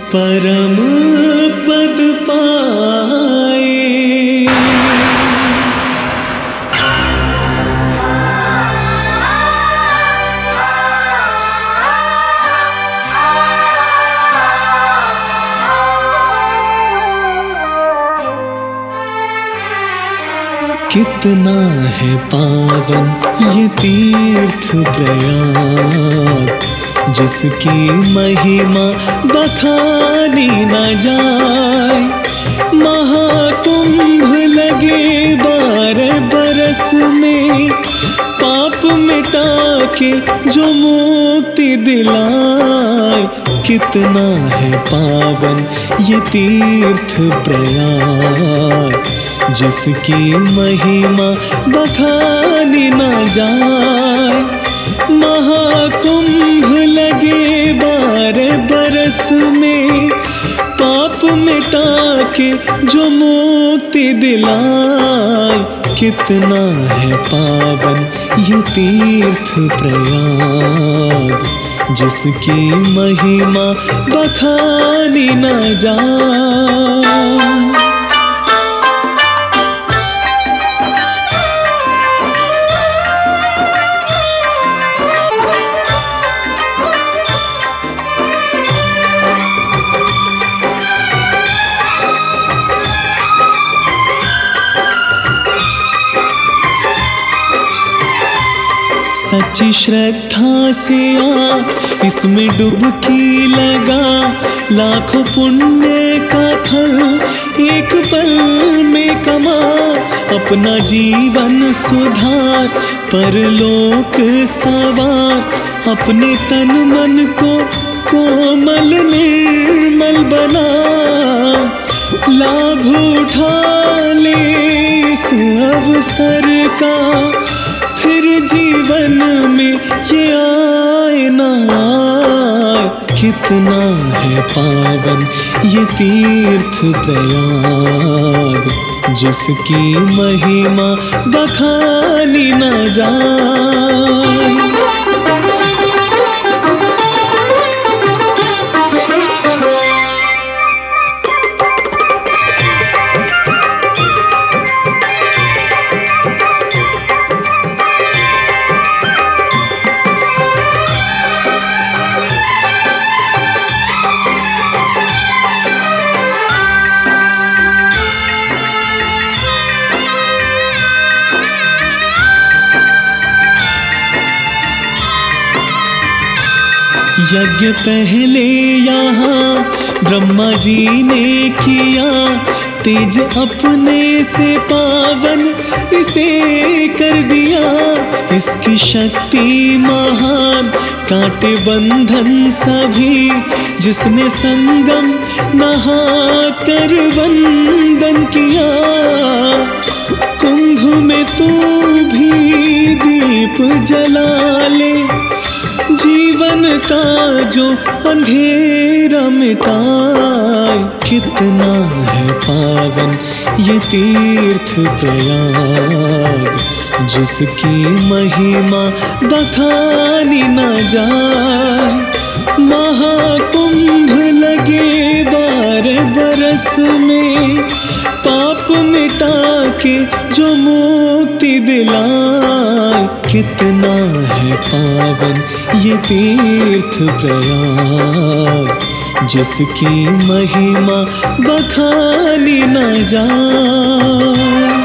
परम पद पाए। कितना है पावन ये तीर्थ प्रयाग, जिसकी महिमा बखानी न जाए। महाकुंभ लगे 12 बरस में, पाप मिटा के जो मुक्ति दिलाए। कितना है पावन ये तीर्थ प्रयाग, जिसकी महिमा बखानी न जाए। महाकुंभ लगे 12 बरस में, पाप मिटा के जो मुक्ति दिलाए। कितना है पावन ये तीर्थ प्रयाग, जिसकी महिमा बखानी न जाए। सच्ची श्रद्धा से आ इसमें डुबकी लगा, लाखों पुण्य का फल एक पल में कमा। अपना जीवन सुधार, परलोक सवार। अपने तन मन को कोमल निर्मल बना, लाभ उठा ले इस अवसर का। फिर जीवन में ये आए ना आए। कितना है पावन ये तीर्थ प्रयाग, जिसकी महिमा बखानी न जाए। यज्ञ पहले यहाँ ब्रह्मा जी ने किया, तेज अपने से पावन इसे कर दिया। इसकी शक्ति महान, काटे बंधन सभी। जिसने संगम नहा कर वंदन किया, कुंभ में तू भी दीप जला ले। जीवन का जो अंधेरा मिटाए। कितना है पावन ये तीर्थ प्रयाग, जिसकी महिमा बखानी न जाए। महाकुंभ लगे 12 बरस में, पाप मिटा के जो मुक्ति दिलाए। कितना है पावन ये तीर्थ प्रयाग, जिसकी महिमा बखानी न जाए।